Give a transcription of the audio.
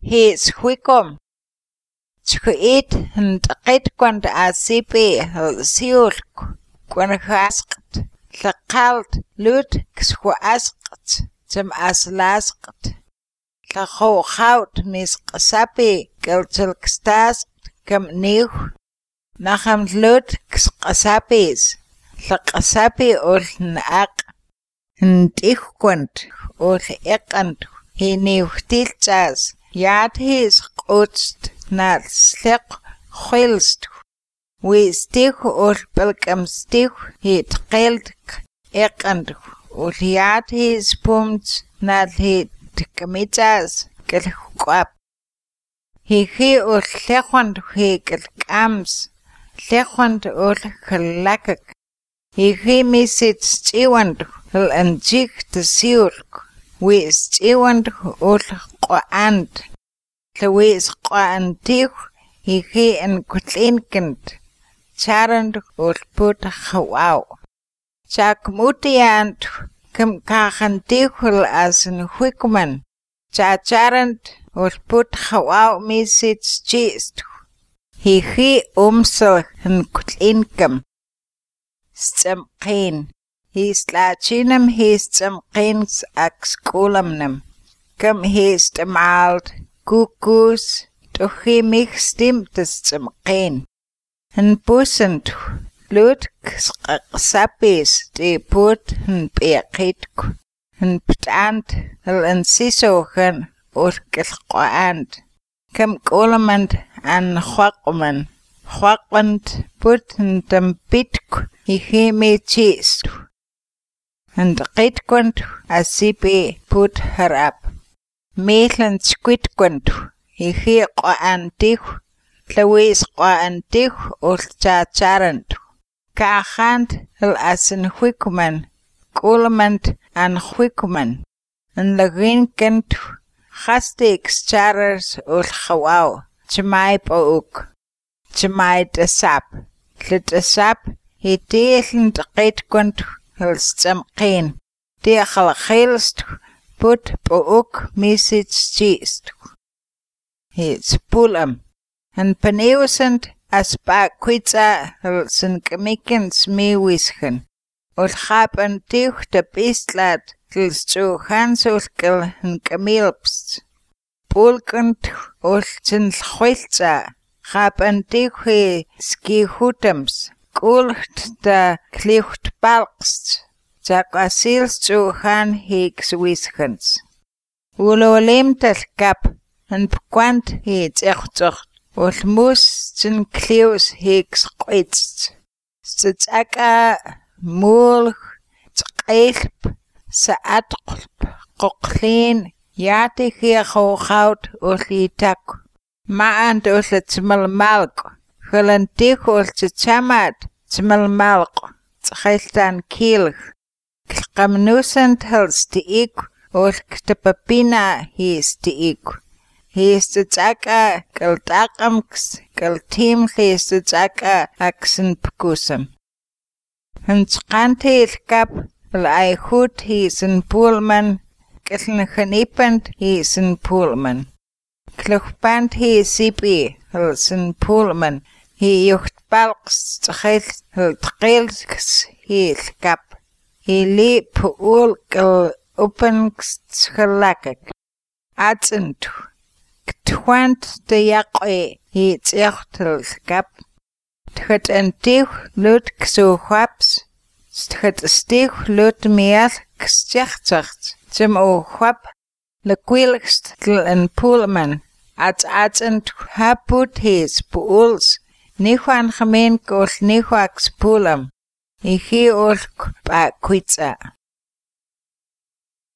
He's huicom. Chkuit and qitquant asipi siulk quanhasqt. Laqalt lut xhuasqt zum aslasqt. Lahout mis qasapi keltilkstas kam niu. Nacham lut xqasapis. Laqasapi ul naaq. Ndiquant ul eqant. He niuhtilchas. Yad his qutst nal sliq khilst. We stick ul belkam stick hit qeld eqant. Ul yad his pumts nal hit kamitas kelquap. He ul lequant he kelkams. Lequant ul kelakak. He misits chiwant ul anjik de siulk. We chiwant ul qoand. Lewis qoantig he en kutlinkend. Charand ul put hawau. Chak mutiant kum kagantig ul as een huikman. Charand ul put hawau misits chist. He umsel en kutlinkem. Stemqeen. He slachinum he stemqeens ax kolamnum. Kum he stemald. Kukus. Toch he mich stimt stemqeen. En bussend. Lut sapis de put en beqitk. En ptant el en sisogen urkel qoand. Kum kolamand an huakman. Huakmand put en tempitk. He me chist. En qitquant asipi put her up. Meetlan squitquant. He qoantig. Lewis qoantig ul chacharant. Kachant el asen huikman. Kolamant an huikman. En laginkant. Gastix charers ul hawau. Chmai pouk. Chmai desap. Desap. He deelend qitquant el stemqeen. Deegal geelst. Put pouk misits chist. He spulum. En paneusend as pa kwitsa el sen kamikens meewisgen. Ul gapen tig de pistlat el stohans ulkel en kamilpst. Pulkend ul sen chwiltsa. Gapen tig he ski hutems. Kulcht de klicht balkst. Zak asils stohan hiks wiskens. Ulo lemtel kap. En pquant heets echtzocht. Ul moes zijn kleus hiks kwitst. Stetsaka moelg. Tqeilp. Sa atqlp. Qoqleen. Yati hier hooghout ulitak. Maand ulit smelmalk. Gelantig ulit tsamat. Smelmalk. Tqeiltan kielg. Kamnusend helst ik. Ulk de papina hees de ik. Hees de tsaka keltakamks. Kelteam hees de tsaka aksen pkusem. En tskante kap. El ai goed hees een poelman. Keln genippend hees een poelman. Klugpand hees sipi. El zijn poelman. He jucht balks tgeil. El tgeilks hees kap. He le poel kel opengst gelakek. Atsend. Ktwant de jaqwe. He tsechtel kap. Tget en tig lut kso waps. Tget stig lut meer kstjechtzacht. Zum o wap. Le kwilgst tel en poelman. Atsend haput hees poels. Nihuan gemeen kol nihuaks poelem. He olk pa kwitsa.